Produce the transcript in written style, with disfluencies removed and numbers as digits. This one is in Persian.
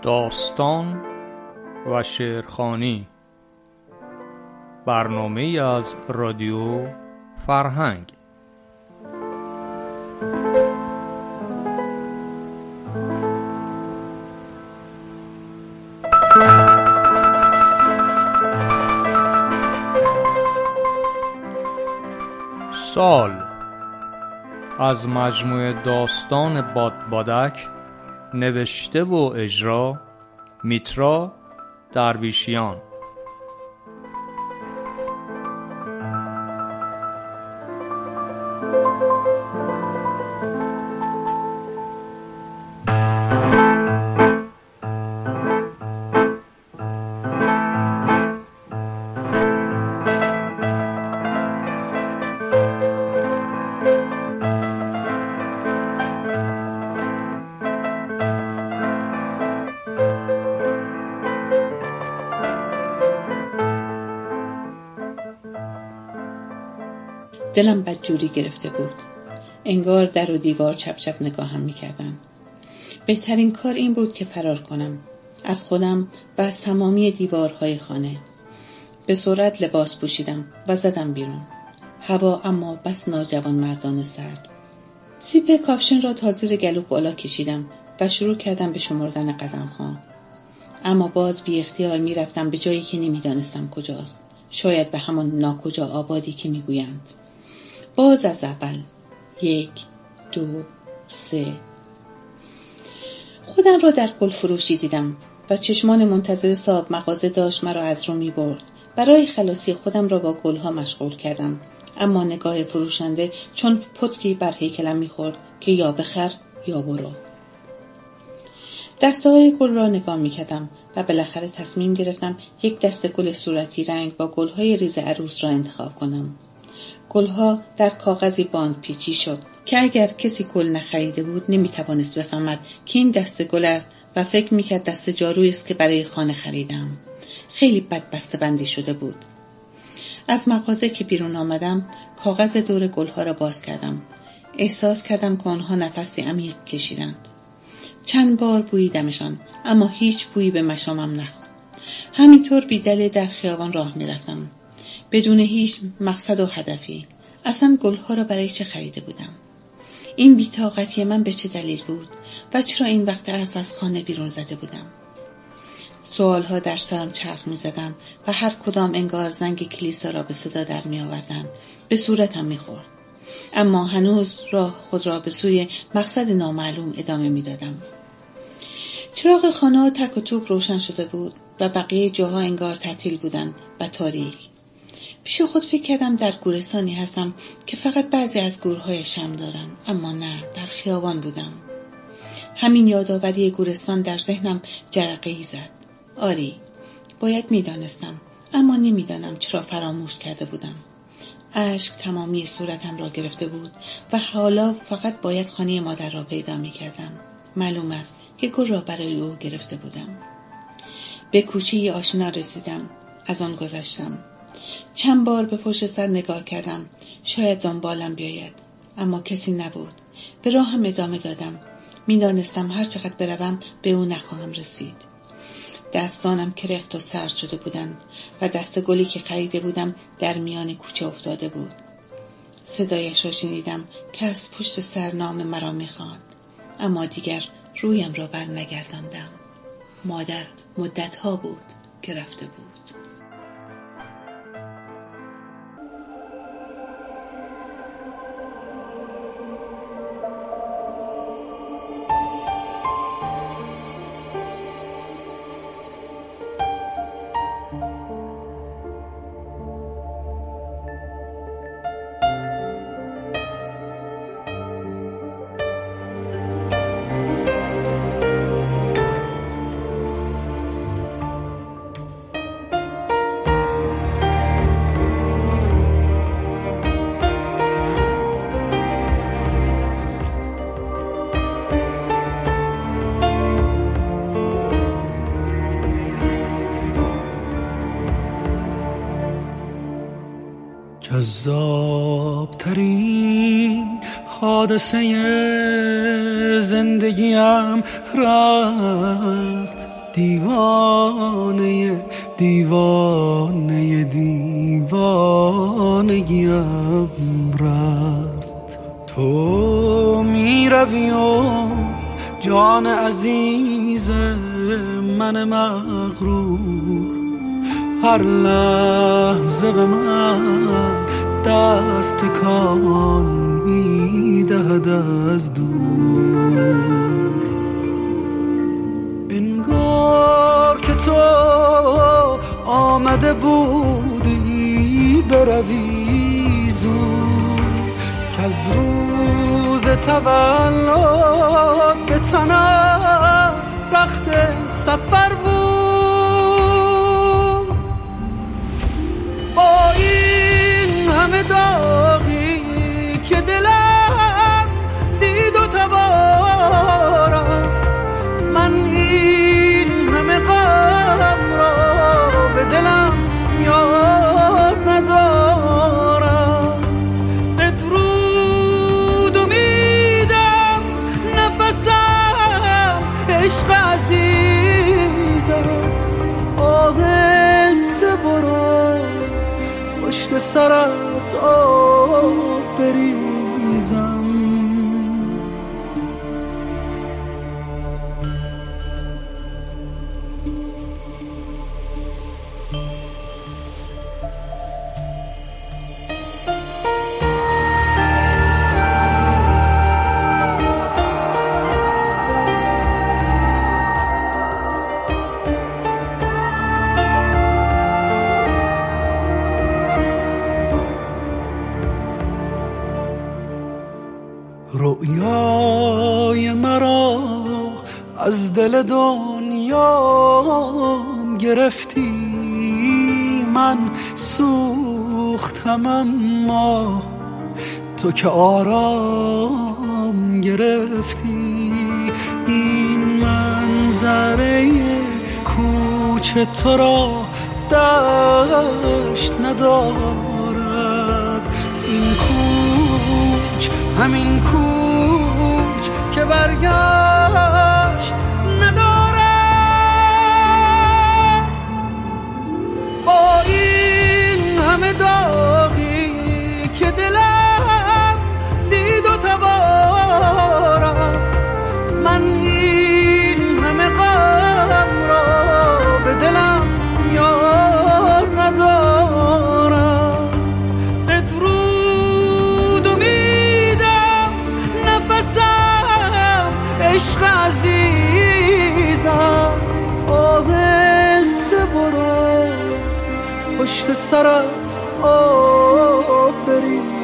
داستان و شعرخوانی، برنامه‌ای از رادیو فرهنگ. سال از مجموعه داستان بادبادک، نوشته و اجرا میترا درویشیان. دلم بدجوری گرفته بود. انگار در و دیوار چپ چپ نگاهم می‌کردن. بهترین کار این بود که فرار کنم، از خودم و از تمامی دیوارهای خانه. به سرعت لباس پوشیدم و زدم بیرون. هوا اما بس ناجوان مردانه سرد. سیب کاپشن را تا زیر گلو بالا کشیدم و شروع کردم به شمردن قدم‌ها. اما باز بی اختیار می‌رفتم به جایی که نمی‌دانستم کجاست. شاید به همان ناکجا آبادی که می‌گویند. باز از اول. 1، 2، 3. خودم را در گل فروشی دیدم و چشمان منتظر صاحب مغازه داشت مرا از رو می برد. برای خلاصی خودم را با گلها مشغول کردم، اما نگاه فروشنده چون پتکی بر هیکلم می خورد که یا بخر یا برو. دسته های گل را نگاه می کردم و بالاخره تصمیم گرفتم یک دسته گل صورتی رنگ با گلهای ریز عروس را انتخاب کنم. گلها در کاغذی باند پیچی شد که اگر کسی گل نخریده بود نمیتوانست بفهمد که این دسته گل است و فکر میکرد دسته جارویی است که برای خانه خریدم. خیلی بد بسته بندی شده بود. از مغازه که بیرون آمدم کاغذ دور گلها را باز کردم. احساس کردم که آنها نفسی عمیق کشیدند. چند بار بوییدمشان اما هیچ بویی به مشامم نخورد. همینطور بی‌دلیل در خیابان راه میرفتم بدون هیچ مقصد و هدفی. اصلا گلها را برای چه خریده بودم؟ این بی‌طاقتی من به چه دلیل بود و چرا این وقت از خانه بیرون زده بودم؟ سوالها در سرم چرخ می زدن و هر کدام انگار زنگ کلیسا را به صدا در می آوردن. به صورتم می خورد. اما هنوز خود را به سوی مقصد نامعلوم ادامه می دادم. چراغ خانه تک و توک روشن شده بود و بقیه جاها انگار تعطیل بودن و تاریک. پیش خود فکر کردم در گورستانی هستم که فقط بعضی از گورهای شمع دارن، اما نه، در خیابان بودم. همین یادآوری گورستان در ذهنم جرقه‌ای زد. آری، باید میدانستم، اما نمیدانم چرا فراموش کرده بودم. اشک تمامی صورتم را گرفته بود و حالا فقط باید خانه مادر را پیدا میکردم. معلوم است که گل را برای او گرفته بودم. به کوچه آشنا رسیدم. از آن گذشتم. چند بار به پشت سر نگاه کردم، شاید دنبالم بیاید، اما کسی نبود. به راهم ادامه دادم. میدانستم هر چقدر بروم به او نخواهم رسید. دستانم کرخت و سرد شده بودند و دست گلی که خریده بودم در میان کوچه افتاده بود. صدایش را شنیدم که از پشت سر نام مرا میخواند، اما دیگر رویم را بر نگرداندم. مادر مدتها بود که رفته بود. جذاب‌ترین حادثه زندگیم رفت، دیوانه دیوانه دیوانگیم رفت. تو می روی و جان عزیز من مغرور هر لحظه به من دست کان می دهد از دور. انگار که تو آمده بودی بروی زود که از روز تولد به تنت رخت سفر بود. با این همه داغی که دلم دید و تبارم، من این همه غم را به دلم یاد ندارم. بدرود امیدم نفسم عشق عزیزم، آهسته برو پشت سرت آب بریزم. رویای مرا از دل دنیام گرفتی، من سوختم اما تو که آرام گرفتی. این منظره کوچه تو را دشت ندارد، این کوچ همین کوچ که برگشت ندارد. با این همه داغی که دلم دید و تبارم، من این همه غم را به دلم یاد ندارم. عشق عزیزم، آهسته برو پشت سرت آب بریزم.